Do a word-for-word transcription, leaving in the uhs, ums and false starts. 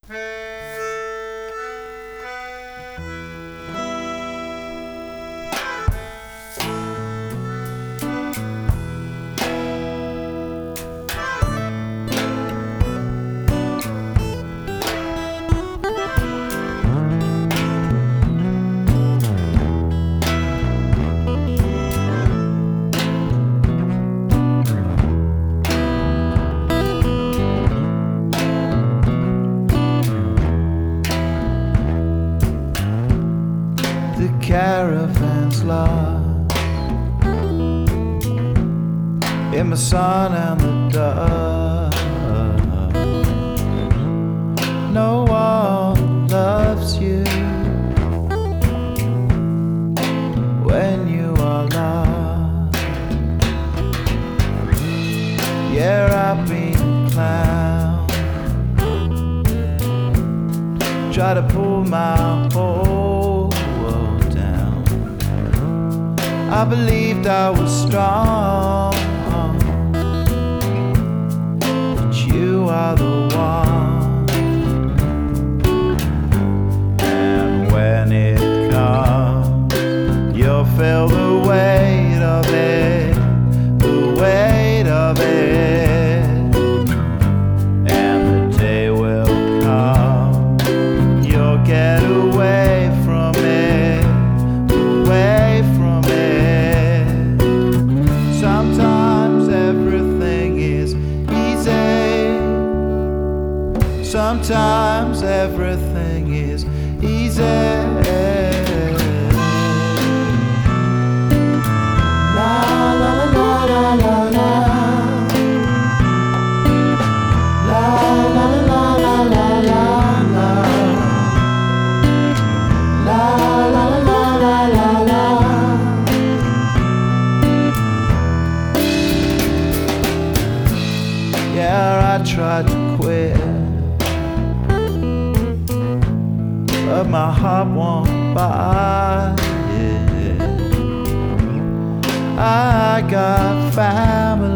The caravan's lost in the sun and the dust. No one loves you when you are lost. Yeah, I've been clown, try to pull my whole world down. I believed I was strong, but you are the one. And when it comes, you'll feel the weight of it, the weight of it. And the day will come, you'll get away from it, away from it. Sometimes everything is easy, sometimes everything is easy. La la la la la la la. La la la la la la la. La la la la la la. Yeah, I tried to quit, but my heart won't buy it. I got family